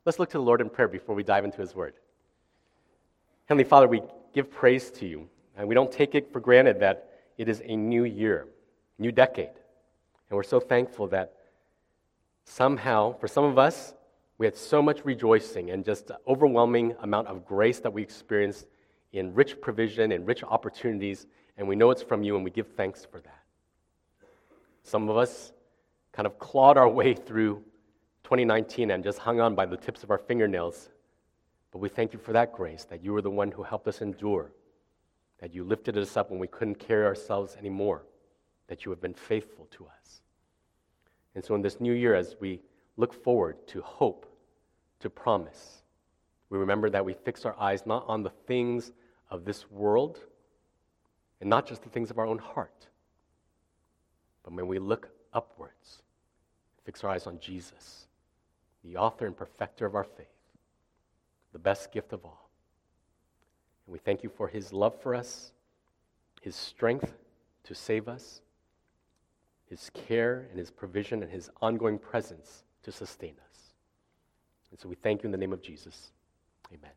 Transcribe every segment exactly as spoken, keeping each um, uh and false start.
Let's look to the Lord in prayer before we dive into His Word. Heavenly Father, we give praise to You, and we don't take it for granted that it is a new year, new decade. And we're so thankful that somehow, for some of us, we had so much rejoicing and just overwhelming amount of grace that we experienced in rich provision and rich opportunities, and we know it's from You, and we give thanks for that. Some of us kind of clawed our way through twenty nineteen and just hung on by the tips of our fingernails. But we thank You for that grace, that You were the one who helped us endure, that You lifted us up when we couldn't carry ourselves anymore, that You have been faithful to us. And so in this new year, as we look forward to hope, to promise, we remember that we fix our eyes not on the things of this world and not just the things of our own heart, but when we look upwards, fix our eyes on Jesus, the author and perfecter of our faith, the best gift of all. And we thank You for His love for us, His strength to save us, His care and His provision and His ongoing presence to sustain us. And so we thank You in the name of Jesus. Amen.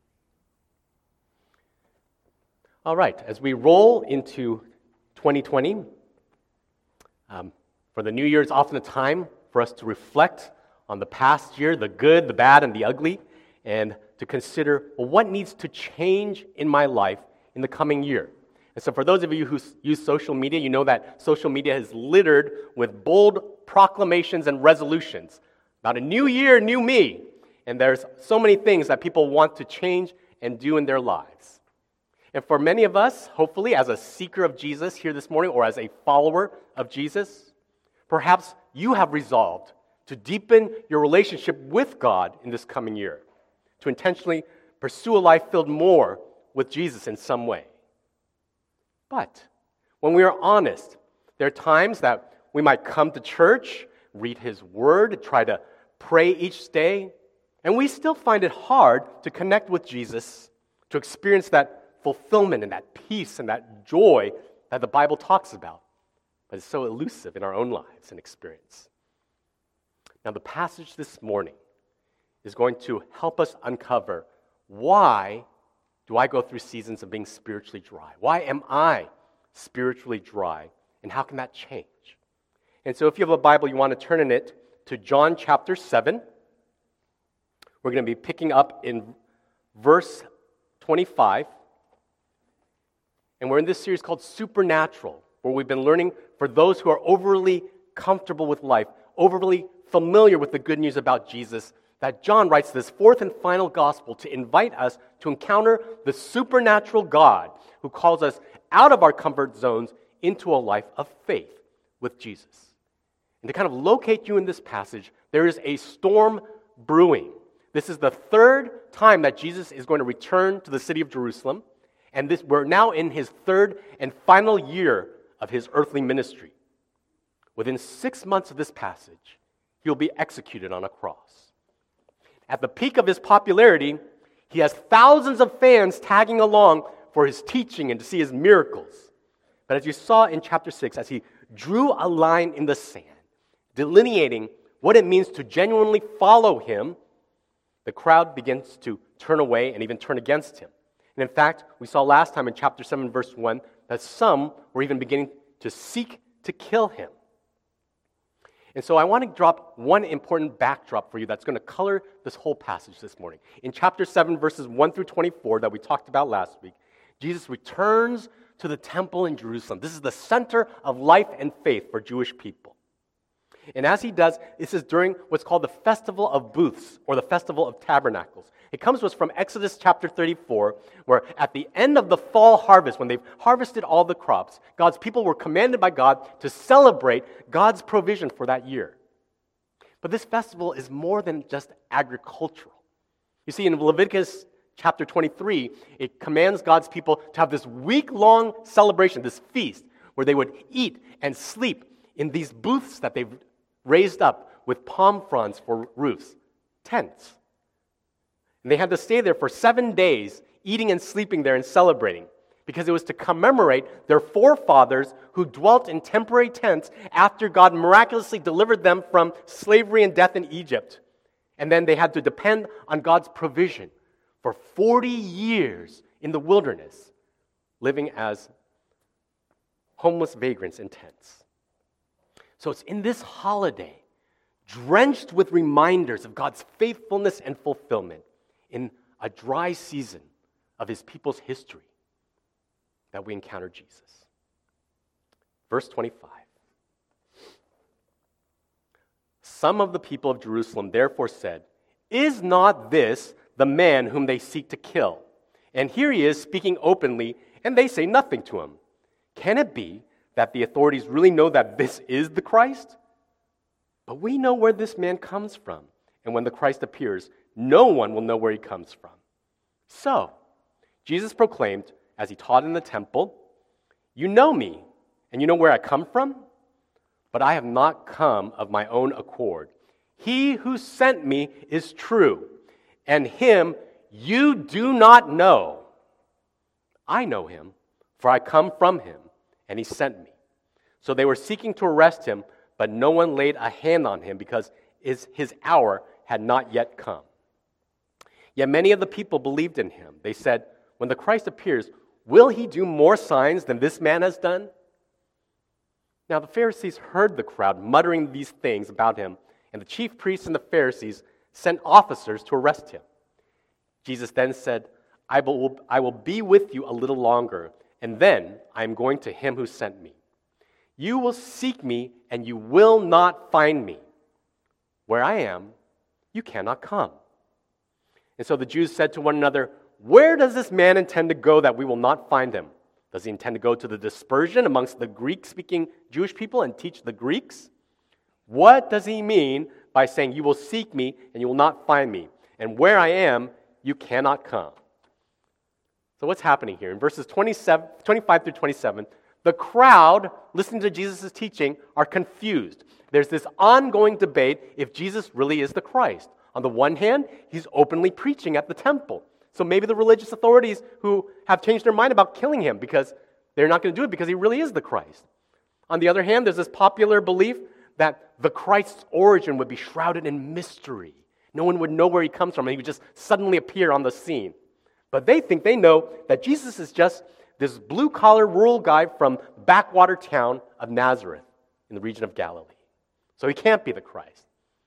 All right, as we roll into twenty twenty, um, for the new year, it's often a time for us to reflect on the past year, the good, the bad, and the ugly, and to consider, well, what needs to change in my life in the coming year? And so for those of you who use social media, you know that social media is littered with bold proclamations and resolutions about a new year, new me. And there's so many things that people want to change and do in their lives. And for many of us, hopefully, as a seeker of Jesus here this morning, or as a follower of Jesus, perhaps you have resolved to deepen your relationship with God in this coming year, to intentionally pursue a life filled more with Jesus in some way. But when we are honest, there are times that we might come to church, read His Word, try to pray each day, and we still find it hard to connect with Jesus, to experience that fulfillment and that peace and that joy that the Bible talks about, but it's so elusive in our own lives and experience. Now, the passage this morning is going to help us uncover, why do I go through seasons of being spiritually dry? Why am I spiritually dry? And how can that change? And so if you have a Bible, you want to turn in it to John chapter seven. We're going to be picking up in verse twenty-five. And we're in this series called Supernatural, where we've been learning for those who are overly comfortable with life, overly familiar with the good news about Jesus, that John writes this fourth and final gospel to invite us to encounter the supernatural God who calls us out of our comfort zones into a life of faith with Jesus. And to kind of locate you in this passage, there is a storm brewing. This is the third time that Jesus is going to return to the city of Jerusalem, and this, we're now in His third and final year of His earthly ministry. Within six months of this passage, He'll be executed on a cross. At the peak of His popularity, He has thousands of fans tagging along for His teaching and to see His miracles. But as you saw in chapter six, as He drew a line in the sand, delineating what it means to genuinely follow Him, the crowd begins to turn away and even turn against Him. And in fact, we saw last time in chapter seven, verse one, that some were even beginning to seek to kill Him. And so I want to drop one important backdrop for you that's going to color this whole passage this morning. In chapter seven, verses one through twenty-four that we talked about last week, Jesus returns to the temple in Jerusalem. This is the center of life and faith for Jewish people. And as He does, this is during what's called the Festival of Booths, or the Festival of Tabernacles. It comes to us from Exodus chapter thirty-four, where at the end of the fall harvest, when they've harvested all the crops, God's people were commanded by God to celebrate God's provision for that year. But this festival is more than just agricultural. You see, in Leviticus chapter twenty-three, it commands God's people to have this week-long celebration, this feast, where they would eat and sleep in these booths that they've raised up with palm fronds for roofs, tents. And they had to stay there for seven days, eating and sleeping there and celebrating, because it was to commemorate their forefathers who dwelt in temporary tents after God miraculously delivered them from slavery and death in Egypt. And then they had to depend on God's provision for forty years in the wilderness, living as homeless vagrants in tents. So it's in this holiday, drenched with reminders of God's faithfulness and fulfillment in a dry season of his people's history, that we encounter Jesus. Verse twenty-five. Some of the people of Jerusalem therefore said, "Is not this the man whom they seek to kill? And here he is speaking openly, and they say nothing to him. Can it be that the authorities really know that this is the Christ? But we know where this man comes from, and when the Christ appears, no one will know where he comes from." So, Jesus proclaimed, as he taught in the temple, "You know me, and you know where I come from, but I have not come of my own accord. He who sent me is true, and him you do not know. I know him, for I come from him, and he sent me." So they were seeking to arrest him, but no one laid a hand on him because his, his hour had not yet come. Yet many of the people believed in him. They said, "When the Christ appears, will he do more signs than this man has done?" Now the Pharisees heard the crowd muttering these things about him, and the chief priests and the Pharisees sent officers to arrest him. Jesus then said, I will, I will be with you a little longer, and then I am going to him who sent me. You will seek me, and you will not find me. Where I am, you cannot come." And so the Jews said to one another, "Where does this man intend to go that we will not find him? Does he intend to go to the dispersion amongst the Greek-speaking Jewish people and teach the Greeks? What does he mean by saying, 'You will seek me, and you will not find me'? And where I am, you cannot come." So what's happening here? In verses twenty-seven, twenty-five through twenty-seven, the crowd listening to Jesus' teaching are confused. There's this ongoing debate if Jesus really is the Christ. On the one hand, he's openly preaching at the temple. So maybe the religious authorities who have changed their mind about killing him because they're not going to do it because he really is the Christ. On the other hand, there's this popular belief that the Christ's origin would be shrouded in mystery. No one would know where he comes from, and he would just suddenly appear on the scene. But they think they know that Jesus is just this blue-collar rural guy from backwater town of Nazareth in the region of Galilee. So he can't be the Christ.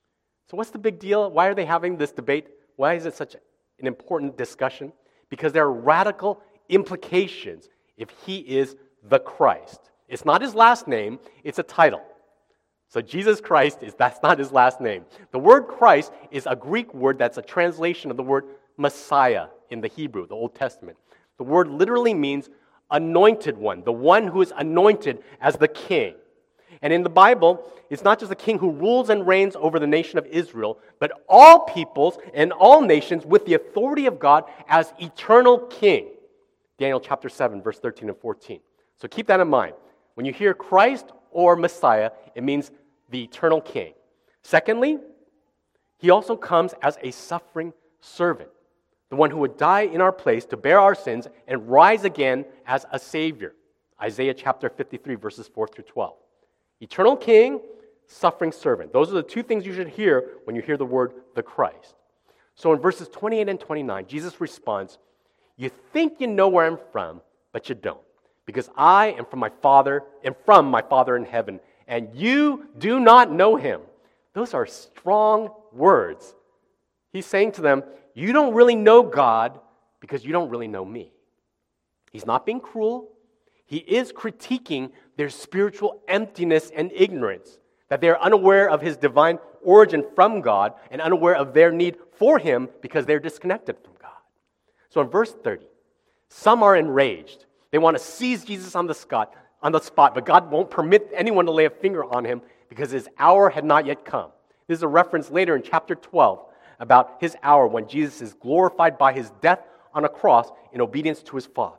So what's the big deal? Why are they having this debate? Why is it such an important discussion? Because there are radical implications if he is the Christ. It's not his last name, it's a title. So Jesus Christ, is that's not his last name. The word Christ is a Greek word that's a translation of the word Messiah in the Hebrew, the Old Testament. The word literally means anointed one, the one who is anointed as the king. And in the Bible, it's not just a king who rules and reigns over the nation of Israel, but all peoples and all nations with the authority of God as eternal king. Daniel chapter seven, verse thirteen and fourteen. So keep that in mind. When you hear Christ or Messiah, it means the eternal king. Secondly, he also comes as a suffering servant, the one who would die in our place to bear our sins and rise again as a savior. Isaiah chapter fifty-three, verses four through twelve. Eternal king, suffering servant. Those are the two things you should hear when you hear the word the Christ. So in verses twenty-eight and twenty-nine, Jesus responds, "You think you know where I'm from, but you don't. Because I am from my Father, and from my Father in heaven, and you do not know him." Those are strong words. He's saying to them, you don't really know God because you don't really know me. He's not being cruel. He is critiquing their spiritual emptiness and ignorance, that they're unaware of his divine origin from God and unaware of their need for him because they're disconnected from God. So in verse thirty, some are enraged. They want to seize Jesus on the spot, on the spot, but God won't permit anyone to lay a finger on him because his hour had not yet come. This is a reference later in chapter twelve about his hour when Jesus is glorified by his death on a cross in obedience to his Father.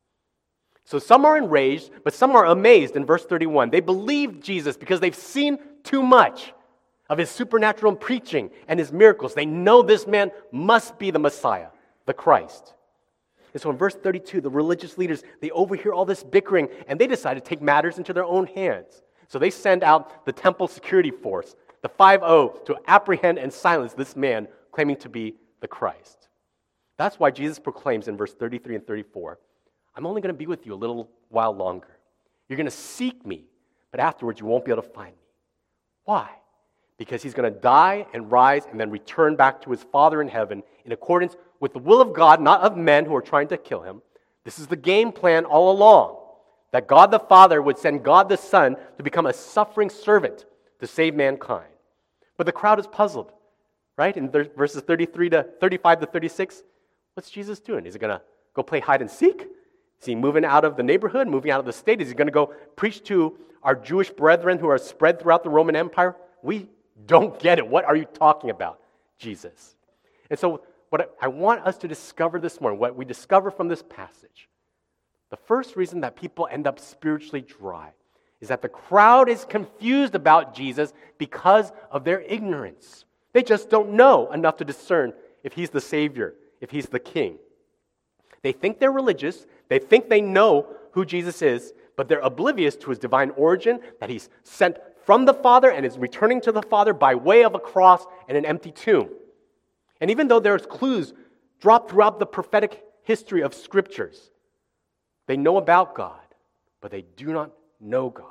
So some are enraged, but some are amazed in verse thirty-one. They believe Jesus because they've seen too much of his supernatural preaching and his miracles. They know this man must be the Messiah, the Christ. And so in verse thirty-two, the religious leaders, they overhear all this bickering, and they decide to take matters into their own hands. So they send out the temple security force, the the five oh, to apprehend and silence this man claiming to be the Christ. That's why Jesus proclaims in verse thirty-three and thirty-four, I'm only going to be with you a little while longer. You're going to seek me, but afterwards you won't be able to find me. Why? Because he's going to die and rise and then return back to his Father in heaven in accordance with the will of God, not of men who are trying to kill him. This is the game plan all along, that God the Father would send God the Son to become a suffering servant to save mankind. But the crowd is puzzled, right? In verses thirty-three to thirty-five to thirty-six, what's Jesus doing? Is he going to go play hide and seek? Is he moving out of the neighborhood, moving out of the state? Is he going to go preach to our Jewish brethren who are spread throughout the Roman Empire? We don't get it. What are you talking about, Jesus? And so what I want us to discover this morning, what we discover from this passage, the first reason that people end up spiritually dry is that the crowd is confused about Jesus because of their ignorance. They just don't know enough to discern if he's the Savior, if he's the King. They think they're religious, they think they know who Jesus is, but they're oblivious to his divine origin, that he's sent from the Father and is returning to the Father by way of a cross and an empty tomb. And even though there's clues dropped throughout the prophetic history of Scriptures, they know about God, but they do not know God.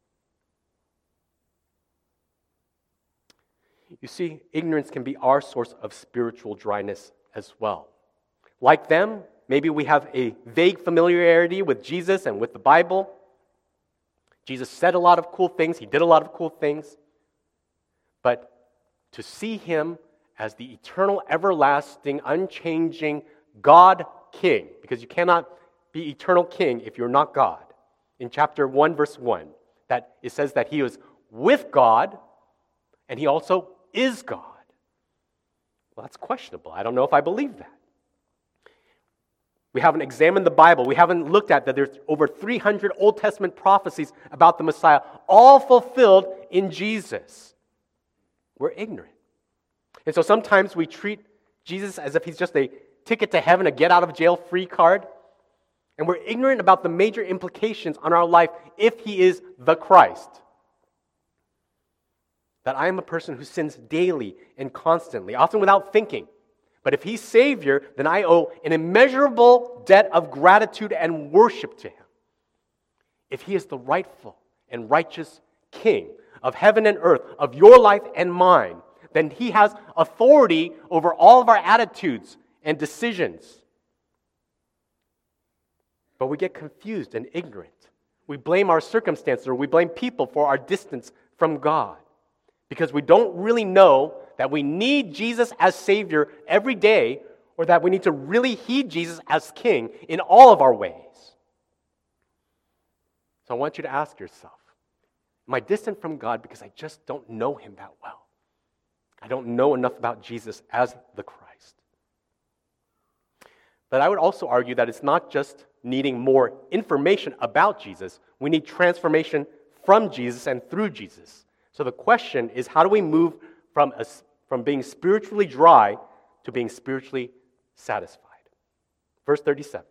You see, ignorance can be our source of spiritual dryness as well. Like them, maybe we have a vague familiarity with Jesus and with the Bible. Jesus said a lot of cool things. He did a lot of cool things. But to see him as the eternal, everlasting, unchanging God King, because you cannot be eternal King if you're not God. In chapter one, verse one, that it says that he was with God and he also is God. Well, that's questionable. I don't know if I believe that. We haven't examined the Bible. We haven't looked at that there's over three hundred Old Testament prophecies about the Messiah, all fulfilled in Jesus. We're ignorant. And so sometimes we treat Jesus as if he's just a ticket to heaven, a get-out-of-jail-free card. And we're ignorant about the major implications on our life if he is the Christ. That I am a person who sins daily and constantly, often without thinking. But if he's Savior, then I owe an immeasurable debt of gratitude and worship to him. If he is the rightful and righteous King of heaven and earth, of your life and mine, then he has authority over all of our attitudes and decisions. But we get confused and ignorant. We blame our circumstances or we blame people for our distance from God because we don't really know that we need Jesus as Savior every day or that we need to really heed Jesus as King in all of our ways. So I want you to ask yourself, am I distant from God because I just don't know him that well? I don't know enough about Jesus as the Christ. But I would also argue that it's not just needing more information about Jesus. We need transformation from Jesus and through Jesus. So the question is, how do we move from, a, from being spiritually dry to being spiritually satisfied? Verse thirty-seven.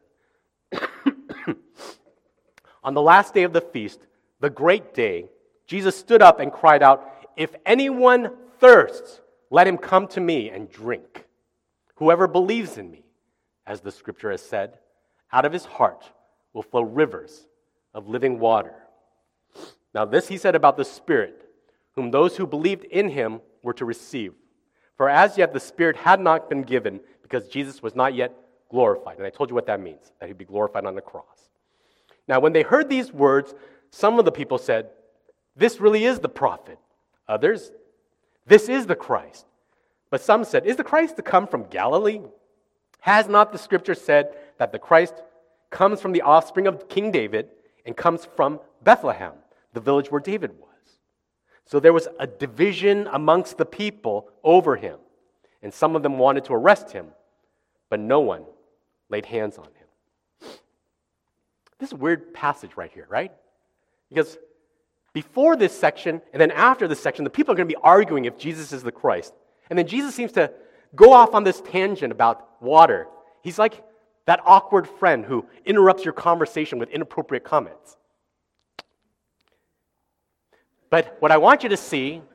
On the last day of the feast, the great day, Jesus stood up and cried out, "If anyone thirsts, let him come to me and drink. Whoever believes in me, as the scripture has said, out of his heart will flow rivers of living water." Now this he said about the Spirit, whom those who believed in him were to receive. For as yet the Spirit had not been given, because Jesus was not yet glorified. And I told you what that means, that he'd be glorified on the cross. Now when they heard these words, some of the people said, "This really is the prophet." Others, "This is the Christ." But some said, "Is the Christ to come from Galilee? Has not the scripture said that the Christ comes from the offspring of King David and comes from Bethlehem, the village where David was?" So there was a division amongst the people over him, and some of them wanted to arrest him, but no one laid hands on him. This is a weird passage right here, right? Because before this section and then after this section, the people are going to be arguing if Jesus is the Christ. And then Jesus seems to go off on this tangent about water. He's like that awkward friend who interrupts your conversation with inappropriate comments. But what I want you to see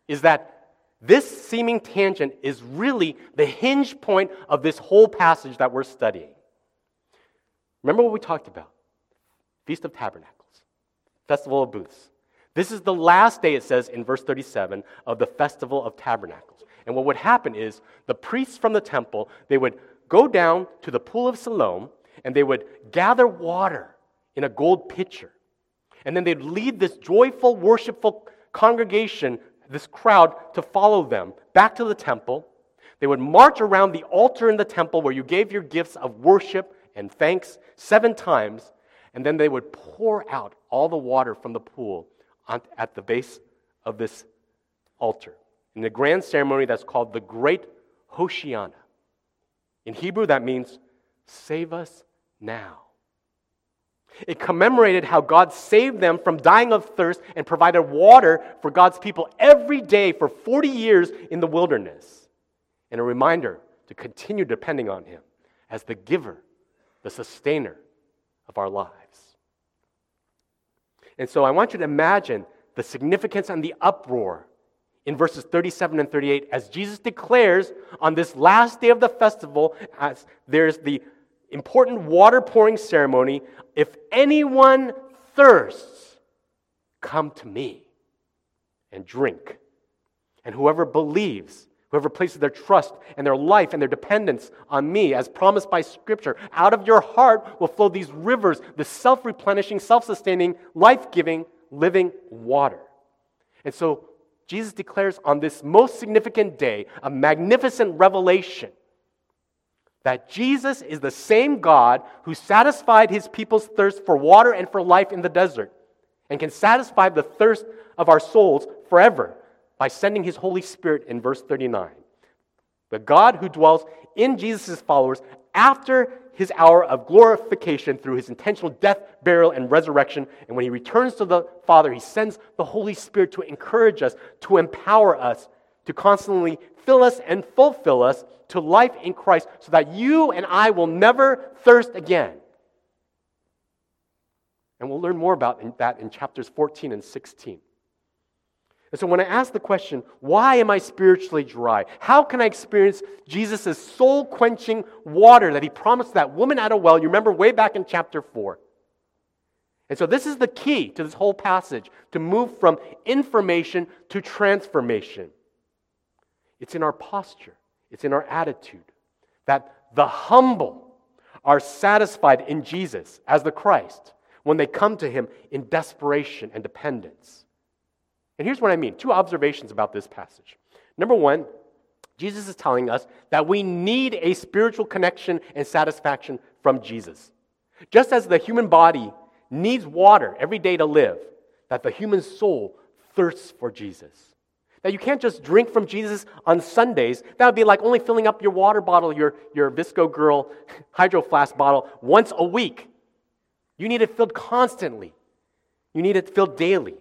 is that this seeming tangent is really the hinge point of this whole passage that we're studying. Remember what we talked about? Feast of Tabernacles, Festival of Booths. This is the last day, it says in verse thirty-seven, of the Festival of Tabernacles. And what would happen is the priests from the temple, they would go down to the pool of Siloam, and they would gather water in a gold pitcher. And then they'd lead this joyful, worshipful congregation, this crowd, to follow them back to the temple. They would march around the altar in the temple where you gave your gifts of worship and thanks seven times, and then they would pour out all the water from the pool at the base of this altar in the grand ceremony that's called the Great Hoshiana. In Hebrew, that means, save us now. It commemorated how God saved them from dying of thirst and provided water for God's people every day for forty years in the wilderness. And a reminder to continue depending on Him as the giver, the sustainer of our lives. And so I want you to imagine the significance and the uproar in verses thirty-seven and thirty-eight as Jesus declares on this last day of the festival, as there's the important water pouring ceremony, if anyone thirsts, come to me and drink. And whoever believes, whoever places their trust and their life and their dependence on me, as promised by Scripture, out of your heart will flow these rivers, the self-replenishing, self-sustaining, life-giving, living water. And so Jesus declares on this most significant day a magnificent revelation that Jesus is the same God who satisfied His people's thirst for water and for life in the desert and can satisfy the thirst of our souls forever by sending His Holy Spirit in verse thirty-nine. The God who dwells in Jesus' followers after His hour of glorification through His intentional death, burial, and resurrection. And when He returns to the Father, He sends the Holy Spirit to encourage us, to empower us, to constantly fill us and fulfill us to life in Christ so that you and I will never thirst again. And we'll learn more about that in chapters fourteen and sixteen. And so when I ask the question, why am I spiritually dry? How can I experience Jesus' soul-quenching water that He promised that woman at a well? You remember way back in chapter four. And so this is the key to this whole passage, to move from information to transformation. It's in our posture. It's in our attitude that the humble are satisfied in Jesus as the Christ when they come to Him in desperation and dependence. And here's what I mean. Two observations about this passage. Number one, Jesus is telling us that we need a spiritual connection and satisfaction from Jesus. Just as the human body needs water every day to live, that the human soul thirsts for Jesus. That you can't just drink from Jesus on Sundays. That would be like only filling up your water bottle, your, your Visco Girl Hydro Flask bottle once a week. You need it filled constantly. You need it filled daily.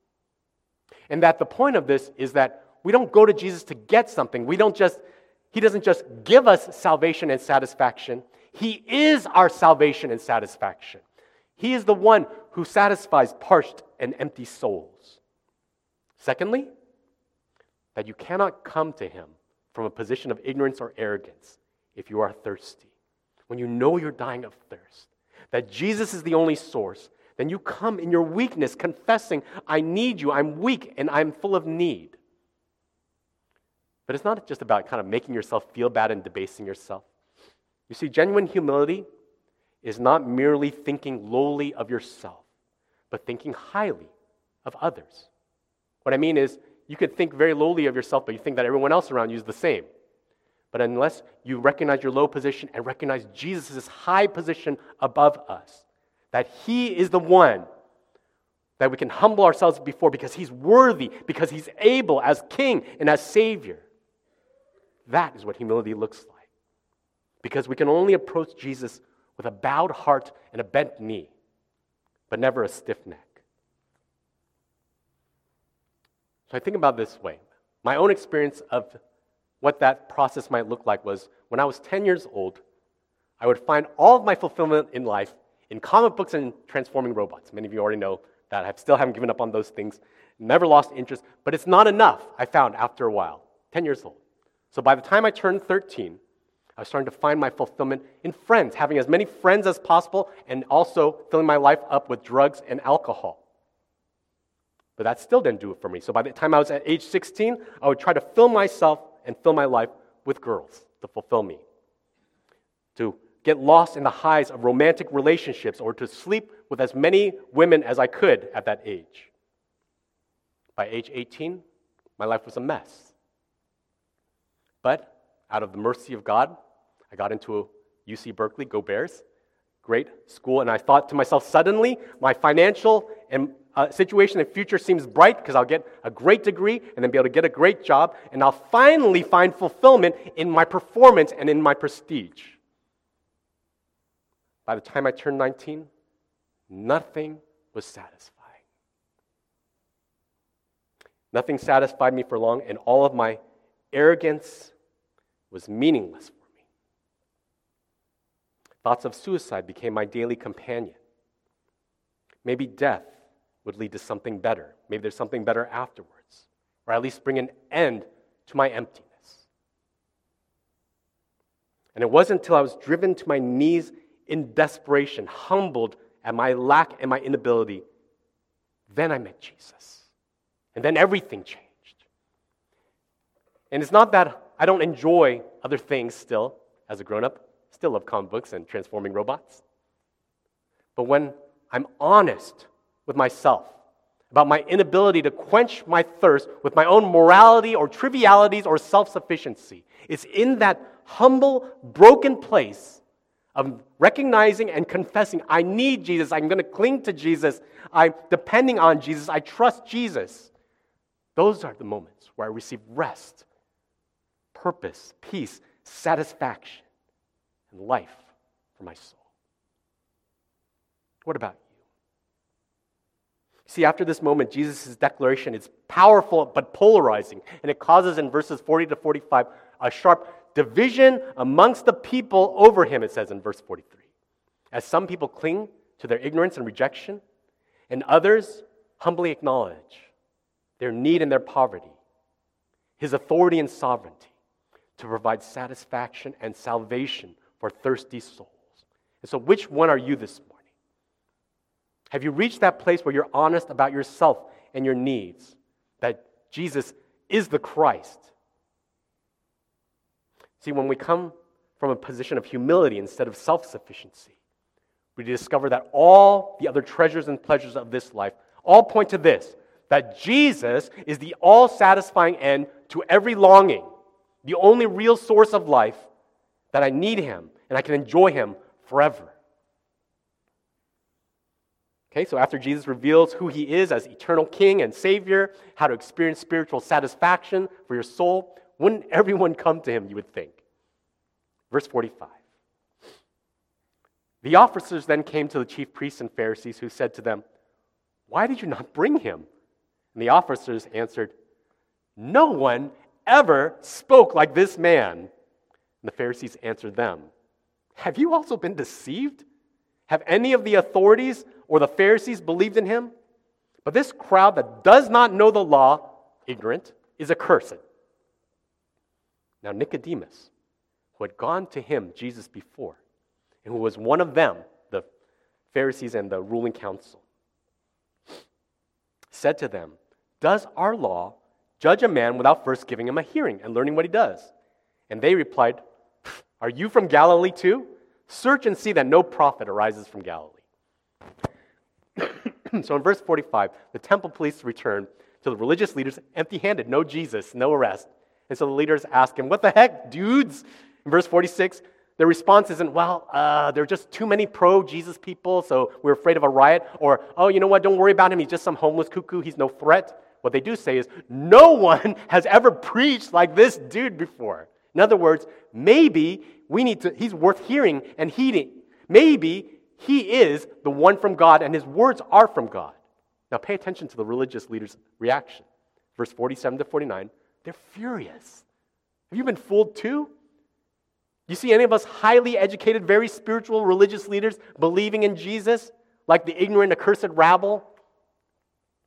And that the point of this is that we don't go to Jesus to get something. We don't just, He doesn't just give us salvation and satisfaction. He is our salvation and satisfaction. He is the one who satisfies parched and empty souls. Secondly, that you cannot come to Him from a position of ignorance or arrogance if you are thirsty. When you know you're dying of thirst, that Jesus is the only source, then you come in your weakness, confessing, I need you, I'm weak, and I'm full of need. But it's not just about kind of making yourself feel bad and debasing yourself. You see, genuine humility is not merely thinking lowly of yourself, but thinking highly of others. What I mean is, you could think very lowly of yourself, but you think that everyone else around you is the same. But unless you recognize your low position and recognize Jesus' high position above us, that He is the one that we can humble ourselves before because He's worthy, because He's able as King and as Savior. That is what humility looks like. Because we can only approach Jesus with a bowed heart and a bent knee, but never a stiff neck. So I think about it this way. My own experience of what that process might look like was when I was ten years old, I would find all of my fulfillment in life in comic books and transforming robots. Many of you already know that I still haven't given up on those things. never lost interest, but it's not enough, I found after a while, ten years old. So by the time I turned thirteen, I was starting to find my fulfillment in friends, having as many friends as possible, and also filling my life up with drugs and alcohol. But that still didn't do it for me. So by the time I was at age sixteen, I would try to fill myself and fill my life with girls to fulfill me, to get lost in the highs of romantic relationships, or to sleep with as many women as I could at that age. By age eighteen, my life was a mess. But out of the mercy of God, I got into U C Berkeley, go Bears, great school, and I thought to myself, suddenly, my financial and uh, situation and future seems bright because I'll get a great degree and then be able to get a great job, and I'll finally find fulfillment in my performance and in my prestige. By the time I turned nineteen, nothing was satisfying. Nothing satisfied me for long, and all of my arrogance was meaningless for me. Thoughts of suicide became my daily companion. Maybe death would lead to something better. Maybe there's something better afterwards, or at least bring an end to my emptiness. And it wasn't until I was driven to my knees in desperation, humbled at my lack and my inability, then I met Jesus. And then everything changed. And it's not that I don't enjoy other things still as a grown-up. Still love comic books and transforming robots. But when I'm honest with myself about my inability to quench my thirst with my own morality or trivialities or self-sufficiency, it's in that humble, broken place of recognizing and confessing, I need Jesus, I'm going to cling to Jesus, I'm depending on Jesus, I trust Jesus. Those are the moments where I receive rest, purpose, peace, satisfaction, and life for my soul. What about you? See, after this moment, Jesus' declaration is powerful but polarizing, and it causes in verses forty to forty-five a sharp division amongst the people over him, it says in verse forty-three. As some people cling to their ignorance and rejection, and others humbly acknowledge their need and their poverty, his authority and sovereignty to provide satisfaction and salvation for thirsty souls. And so which one are you this morning? Have you reached that place where you're honest about yourself and your needs, that Jesus is the Christ? See, when we come from a position of humility instead of self-sufficiency, we discover that all the other treasures and pleasures of this life all point to this, that Jesus is the all-satisfying end to every longing, the only real source of life, that I need him and I can enjoy him forever. Okay, so after Jesus reveals who he is as eternal King and Savior, how to experience spiritual satisfaction for your soul, wouldn't everyone come to him, you would think? Verse forty-five. The officers then came to the chief priests and Pharisees, who said to them, "Why did you not bring him?" And the officers answered, "No one ever spoke like this man." And the Pharisees answered them, "Have you also been deceived? Have any of the authorities or the Pharisees believed in him? But this crowd that does not know the law, ignorant, is accursed." Now Nicodemus, who had gone to him, Jesus, before, and who was one of them, the Pharisees and the ruling council, said to them, "Does our law judge a man without first giving him a hearing and learning what he does?" And they replied, "Are you from Galilee too? Search and see that no prophet arises from Galilee." So in verse forty-five, the temple police return to the religious leaders empty-handed, no Jesus, no arrest. And so the leaders ask him, "What the heck, dudes?" In verse forty-six, their response isn't, "Well, uh, there are just too many pro-Jesus people, so we're afraid of a riot," or, "Oh, you know what, don't worry about him, he's just some homeless cuckoo, he's no threat." What they do say is, "No one has ever preached like this dude before." In other words, maybe we need to, he's worth hearing and heeding. Maybe he is the one from God and his words are from God. Now pay attention to the religious leaders' reaction. Verse forty-seven to forty-nine, they're furious. Have you been fooled too? You see any of us highly educated, very spiritual religious leaders believing in Jesus like the ignorant, accursed rabble?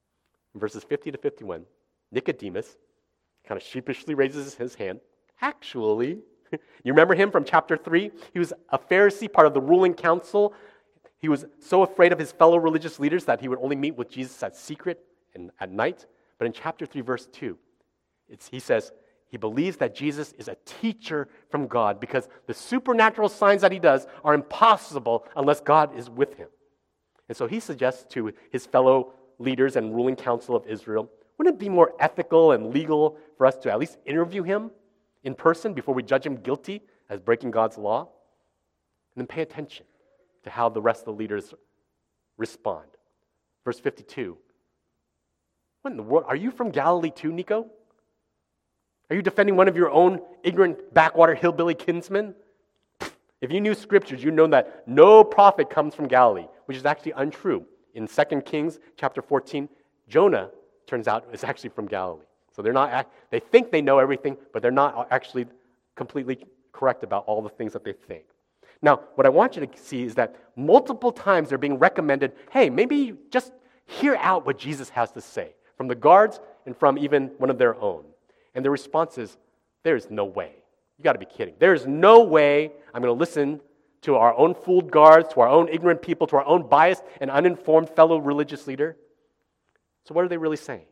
In verses fifty to fifty-one, Nicodemus kind of sheepishly raises his hand. Actually, you remember him from chapter three? He was a Pharisee, part of the ruling council. He was so afraid of his fellow religious leaders that he would only meet with Jesus at secret and at night. But in chapter three, verse two, it's, he says he believes that Jesus is a teacher from God because the supernatural signs that he does are impossible unless God is with him. And so he suggests to his fellow leaders and ruling council of Israel, wouldn't it be more ethical and legal for us to at least interview him in person before we judge him guilty as breaking God's law? And then pay attention to how the rest of the leaders respond. Verse fifty-two. What in the world? Are you from Galilee too, Nico? Are you defending one of your own ignorant backwater hillbilly kinsmen? If you knew scriptures, you know that no prophet comes from Galilee, which is actually untrue. In Second Kings chapter fourteen, Jonah, turns out, is actually from Galilee. So they're not, they think they know everything, but they're not actually completely correct about all the things that they think. Now, what I want you to see is that multiple times they're being recommended, hey, maybe just hear out what Jesus has to say from the guards and from even one of their own. And the response is, there is no way. You got to be kidding. There is no way I'm going to listen to our own fooled guards, to our own ignorant people, to our own biased and uninformed fellow religious leader. So what are they really saying?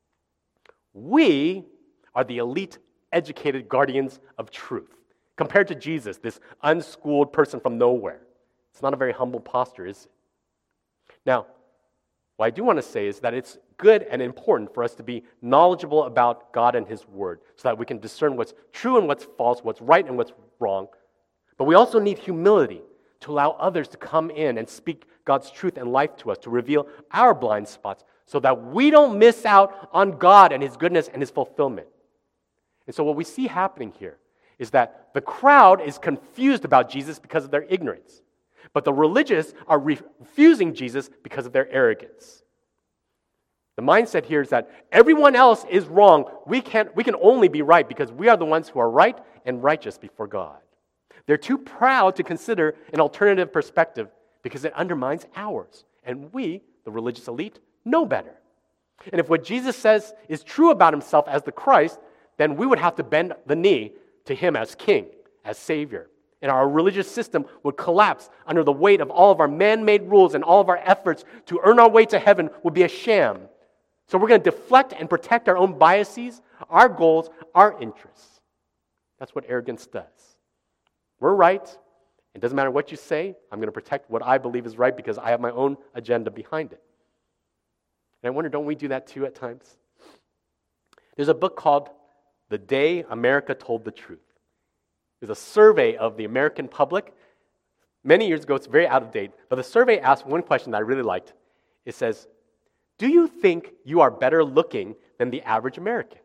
We are the elite, educated guardians of truth. Compared to Jesus, this unschooled person from nowhere. It's not a very humble posture, is it? Now, what I do want to say is that it's good and important for us to be knowledgeable about God and His Word so that we can discern what's true and what's false, what's right and what's wrong. But we also need humility to allow others to come in and speak God's truth and life to us, to reveal our blind spots so that we don't miss out on God and His goodness and His fulfillment. And so what we see happening here is that the crowd is confused about Jesus because of their ignorance. But the religious are refusing Jesus because of their arrogance. The mindset here is that everyone else is wrong. We can't, we can only be right because we are the ones who are right and righteous before God. They're too proud to consider an alternative perspective because it undermines ours. And we, the religious elite, know better. And if what Jesus says is true about Himself as the Christ, then we would have to bend the knee to Him as King, as Savior. And our religious system would collapse under the weight of all of our man-made rules, and all of our efforts to earn our way to heaven would be a sham. So we're going to deflect and protect our own biases, our goals, our interests. That's what arrogance does. We're right. It doesn't matter what you say. I'm going to protect what I believe is right because I have my own agenda behind it. And I wonder, don't we do that too at times? There's a book called The Day America Told the Truth. It was a survey of the American public. Many years ago, it's very out of date, but the survey asked one question that I really liked. It says, do you think you are better looking than the average American?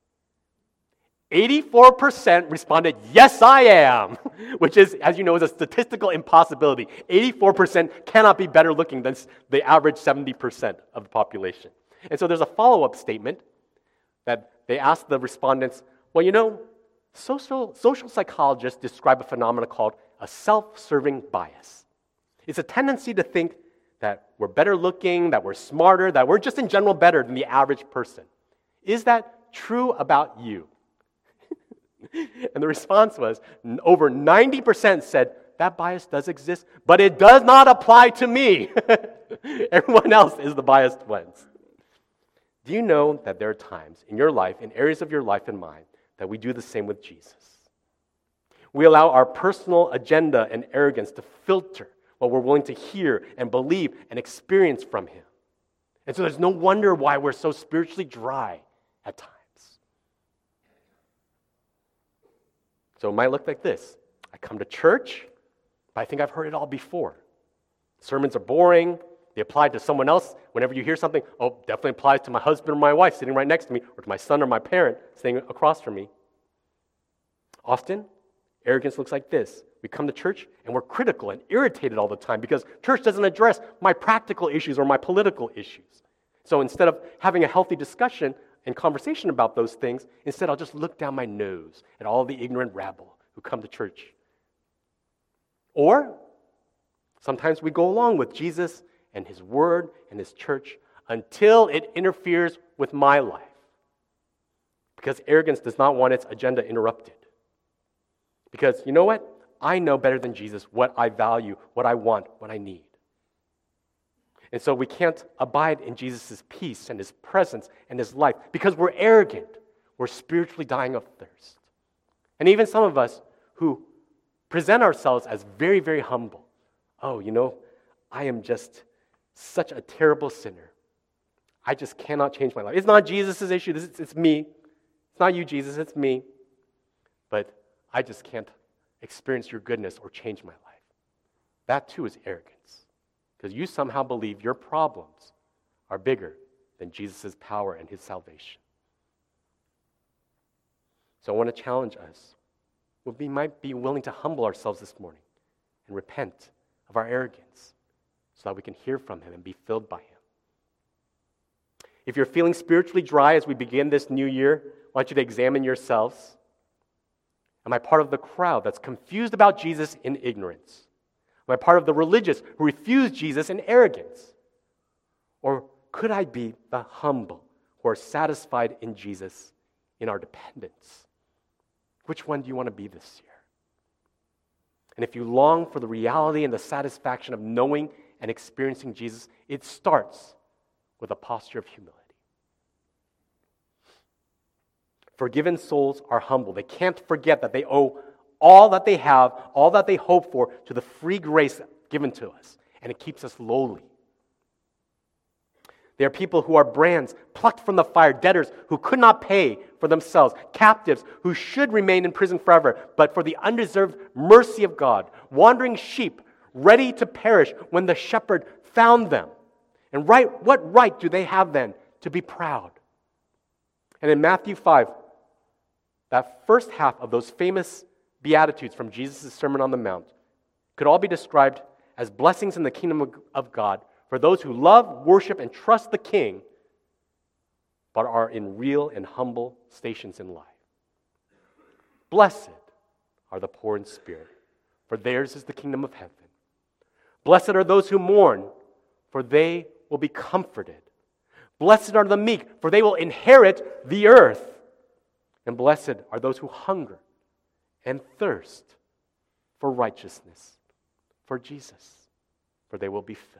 eighty-four percent responded, yes, I am, which is, as you know, is a statistical impossibility. eighty-four percent cannot be better looking than the average seventy percent of the population. And so there's a follow-up statement that they asked the respondents, well, you know, social, social psychologists describe a phenomenon called a self-serving bias. It's a tendency to think that we're better looking, that we're smarter, that we're just in general better than the average person. Is that true about you? And the response was, over ninety percent said, that bias does exist, but it does not apply to me. Everyone else is the biased ones. Do you know that there are times in your life, in areas of your life and mine, that we do the same with Jesus? We allow our personal agenda and arrogance to filter what we're willing to hear and believe and experience from Him. And so there's no wonder why we're so spiritually dry at times. So it might look like this. I come to church, but I think I've heard it all before. Sermons are boring. They apply to someone else. Whenever you hear something, oh, definitely applies to my husband or my wife sitting right next to me, or to my son or my parent sitting across from me. Often, arrogance looks like this. We come to church and we're critical and irritated all the time because church doesn't address my practical issues or my political issues. So instead of having a healthy discussion and conversation about those things, instead I'll just look down my nose at all the ignorant rabble who come to church. Or sometimes we go along with Jesus and His Word and His church until it interferes with my life. Because arrogance does not want its agenda interrupted. Because you know what? I know better than Jesus what I value, what I want, what I need. And so we can't abide in Jesus' peace and his presence and his life because we're arrogant. We're spiritually dying of thirst. And even some of us who present ourselves as very, very humble. Oh, you know, I am just such a terrible sinner. I just cannot change my life. It's not Jesus' issue. This is, it's me. It's not you, Jesus. It's me. But I just can't experience your goodness or change my life. That too is arrogance. Because you somehow believe your problems are bigger than Jesus' power and his salvation. So I want to challenge us. We might be willing to humble ourselves this morning and repent of our arrogance so that we can hear from him and be filled by him. If you're feeling spiritually dry as we begin this new year, I want you to examine yourselves. Am I part of the crowd that's confused about Jesus in ignorance? Am I part of the religious who refuse Jesus in arrogance? Or could I be the humble who are satisfied in Jesus in our dependence? Which one do you want to be this year? And if you long for the reality and the satisfaction of knowing and experiencing Jesus, it starts with a posture of humility. Forgiven souls are humble. They can't forget that they owe all that they have, all that they hope for, to the free grace given to us. And it keeps us lowly. They are people who are brands plucked from the fire, debtors who could not pay for themselves, captives who should remain in prison forever, but for the undeserved mercy of God, wandering sheep ready to perish when the shepherd found them. And right, what right do they have then to be proud? And in Matthew five, that first half of those famous Beatitudes from Jesus' Sermon on the Mount could all be described as blessings in the kingdom of God for those who love, worship, and trust the King, but are in real and humble stations in life. Blessed are the poor in spirit, for theirs is the kingdom of heaven. Blessed are those who mourn, for they will be comforted. Blessed are the meek, for they will inherit the earth. And blessed are those who hunger and thirst for righteousness, for Jesus, for they will be filled.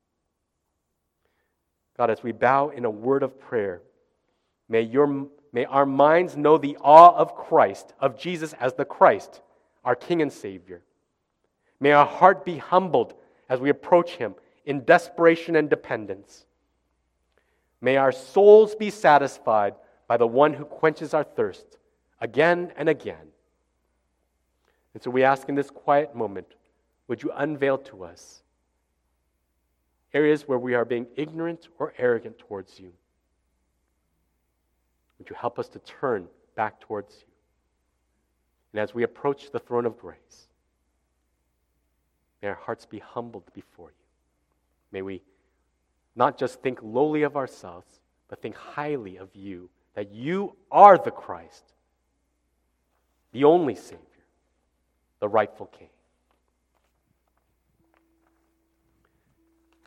God, as we bow in a word of prayer, may your may our minds know the awe of Christ, of Jesus as the Christ, our King and Savior. May our heart be humbled as we approach him in desperation and dependence. May our souls be satisfied by the one who quenches our thirst again and again. And so we ask in this quiet moment, would you unveil to us areas where we are being ignorant or arrogant towards you? Would you help us to turn back towards you? And as we approach the throne of grace, may our hearts be humbled before you. May we not just think lowly of ourselves, but think highly of you, that you are the Christ, the only Savior, the rightful King.